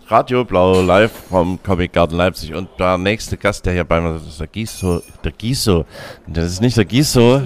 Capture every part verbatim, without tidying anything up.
Radio Blau live vom Comic Garden Leipzig. Und der nächste Gast, der hier bei mir ist, ist der Giso. Der Giso. Das ist nicht der Giso.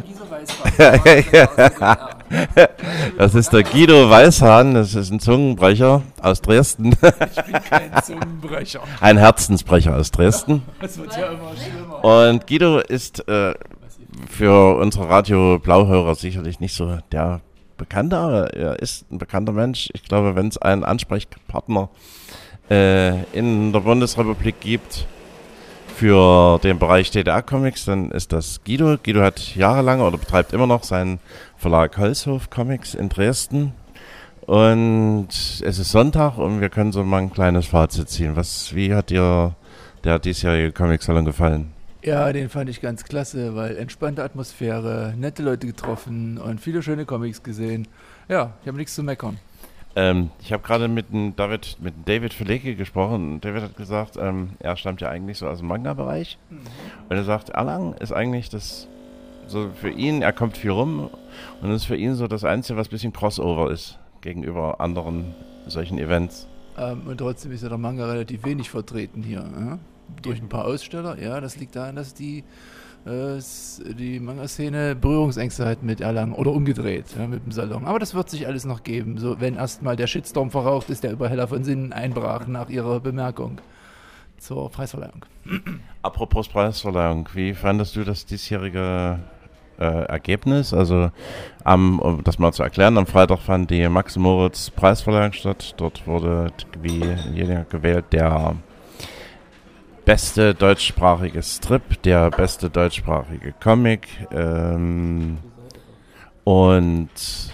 Das ist der Guido Weißhahn. Das ist ein Zungenbrecher aus Dresden. Ich bin kein Zungenbrecher. Ein Herzensbrecher aus Dresden. Das wird ja immer schlimmer. Und Guido ist äh, für unsere Radio Blau-Hörer sicherlich nicht so der Bekannte, aber er ist ein bekannter Mensch. Ich glaube, wenn es einen Ansprechpartner äh, in der Bundesrepublik gibt für den Bereich D D R-Comics, dann ist das Guido. Guido hat jahrelang oder betreibt immer noch seinen Verlag Holzhof Comics in Dresden. Und es ist Sonntag und wir können so mal ein kleines Fazit ziehen. Was, wie hat dir der diesjährige Comic-Salon gefallen? Ja, den fand ich ganz klasse, weil entspannte Atmosphäre, nette Leute getroffen und viele schöne Comics gesehen. Ja, ich habe nichts zu meckern. Ähm, ich habe gerade mit dem David, mit dem David Verleke gesprochen. David hat gesagt, ähm, er stammt ja eigentlich so aus dem Manga-Bereich. Mhm. Und er sagt, Erlangen ist eigentlich das, so für ihn, er kommt viel rum und das ist für ihn so das Einzige, was ein bisschen Crossover ist gegenüber anderen solchen Events. Ähm, und trotzdem ist ja der Manga relativ wenig vertreten hier. Ja? Durch ein paar Aussteller, ja, das liegt daran, dass die, äh, die Manga-Szene Berührungsängste hat mit Erlangen oder umgedreht, ja, mit dem Salon. Aber das wird sich alles noch geben, so wenn erstmal der Shitstorm verraucht ist, der über Hella von Sinnen einbrach nach ihrer Bemerkung zur Preisverleihung. Apropos Preisverleihung, wie fandest du das diesjährige äh, Ergebnis? Also, am, um das mal zu erklären, am Freitag fand die Max Moritz Preisverleihung statt. Dort wurde wie jeder gewählt der beste deutschsprachige Strip, der beste deutschsprachige Comic ähm, und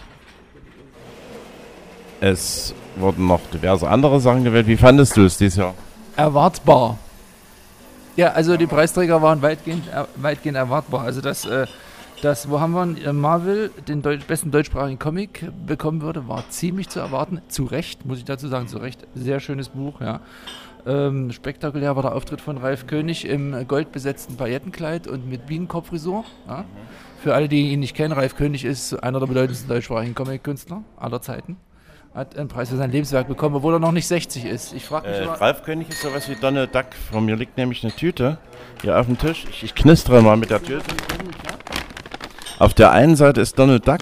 es wurden noch diverse andere Sachen gewählt. Wie fandest du es dieses Jahr? Erwartbar. Ja, also die Preisträger waren weitgehend, er, weitgehend erwartbar. Also das, äh, das, wo haben wir Marvel den Deu- besten deutschsprachigen Comic bekommen würde, war ziemlich zu erwarten. Zu Recht, muss ich dazu sagen, zu Recht. Sehr schönes Buch, ja. Ähm, spektakulär war der Auftritt von Ralf König im goldbesetzten Paillettenkleid und mit Bienenkopfrisur. Ja. Für alle, die ihn nicht kennen, Ralf König ist einer der bedeutendsten deutschsprachigen Comic-Künstler aller Zeiten. Hat einen Preis für sein Lebenswerk bekommen, obwohl er noch nicht sechzig ist. Ich frage mich äh, immer, Ralf König ist sowas wie Donald Duck. Vor mir liegt nämlich eine Tüte hier auf dem Tisch. Ich, ich knistere mal mit der Tüte. Auf der einen Seite ist Donald Duck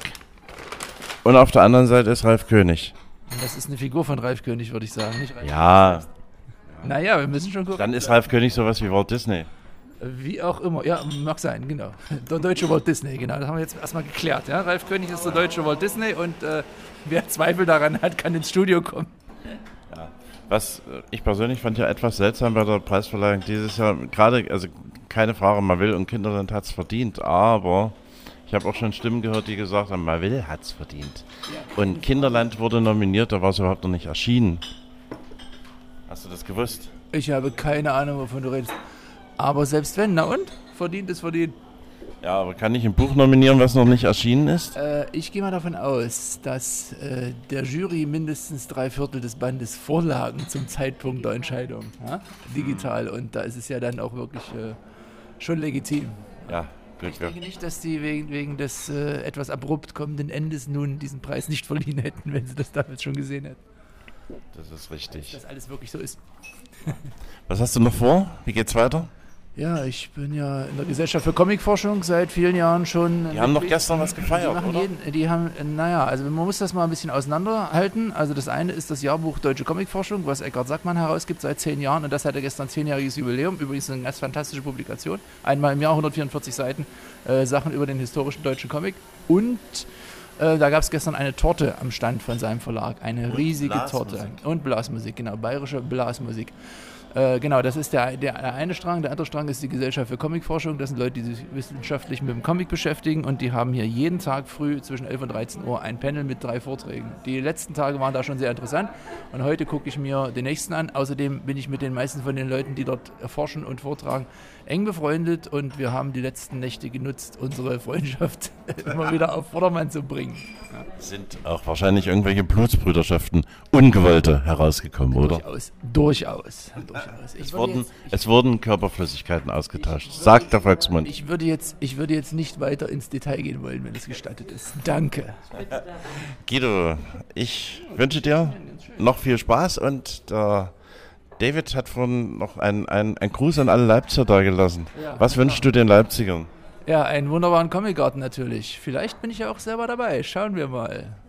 und auf der anderen Seite ist Ralf König. das ist eine Figur von Ralf König, würde ich sagen. Nicht Ralf Ja. Naja, wir müssen schon gucken. Dann ist Ralf König sowas wie Walt Disney. Wie auch immer, ja, mag sein, genau. Der deutsche Walt Disney, genau, das haben wir jetzt erstmal geklärt. Ja? Ralf König ist der deutsche Walt Disney und äh, wer Zweifel daran hat, kann ins Studio kommen. Ja. Was ich persönlich fand ja etwas seltsam bei der Preisverleihung dieses Jahr, gerade, also keine Frage, Marvel und Kinderland hat es verdient, aber ich habe auch schon Stimmen gehört, die gesagt haben, Marvel hat es verdient. Und Kinderland wurde nominiert, da war es überhaupt noch nicht erschienen. Hast du das gewusst? Ich habe keine Ahnung, wovon du redest. Aber selbst wenn, na und? Verdient ist verdient. Ja, aber kann ich ein Buch nominieren, was noch nicht erschienen ist? Äh, ich gehe mal davon aus, dass äh, der Jury mindestens drei Viertel des Bandes vorlagen zum Zeitpunkt der Entscheidung. Ja? Digital. Und da ist es ja dann auch wirklich äh, schon legitim. Ja, Glück Ich denke nicht, dass die wegen, wegen des äh, etwas abrupt kommenden Endes nun diesen Preis nicht verliehen hätten, wenn sie das damals schon gesehen hätten. Das ist richtig. Dass das alles wirklich so ist. Was hast du noch vor? Wie geht's weiter? Ja, ich bin ja in der Gesellschaft für Comicforschung seit vielen Jahren schon. Die haben doch gestern was gefeiert, die machen oder? Jeden, die haben, naja, also man muss das mal ein bisschen auseinanderhalten. Also das eine ist das Jahrbuch Deutsche Comicforschung, was Eckhard Sackmann herausgibt seit zehn Jahren. Und das hatte gestern zehnjähriges Jubiläum. Übrigens eine ganz fantastische Publikation. Einmal im Jahr hundertvierundvierzig Seiten äh, Sachen über den historischen deutschen Comic. Und äh, da gab es gestern eine Torte am Stand von seinem Verlag. Eine Und riesige Blasmusik. Torte. Und Blasmusik, genau. Bayerische Blasmusik. Äh, genau, das ist der, der, der eine Strang. Der andere Strang ist die Gesellschaft für Comicforschung. Das sind Leute, die sich wissenschaftlich mit dem Comic beschäftigen und die haben hier jeden Tag früh zwischen elf und dreizehn Uhr ein Panel mit drei Vorträgen. Die letzten Tage waren da schon sehr interessant und heute gucke ich mir den nächsten an. Außerdem bin ich mit den meisten von den Leuten, die dort erforschen und vortragen, eng befreundet und wir haben die letzten Nächte genutzt, unsere Freundschaft immer wieder auf Vordermann zu bringen. Ja. Sind auch wahrscheinlich irgendwelche Blutsbrüderschaften, ungewollte, herausgekommen, oder? Durchaus, durchaus. durchaus. Ich Es würde wurden, jetzt, ich, es wurden Körperflüssigkeiten ausgetauscht, sagt der Volksmund. ich, würde jetzt, ich würde jetzt nicht weiter ins Detail gehen wollen, wenn es gestattet ist. Danke. Guido, ich wünsche dir noch viel Spaß und der David hat vorhin noch einen ein Gruß an alle Leipziger da gelassen. Ja, Was wünschst du den Leipzigern? Ja, einen wunderbaren Comic-Garten natürlich. Vielleicht bin ich ja auch selber dabei. Schauen wir mal.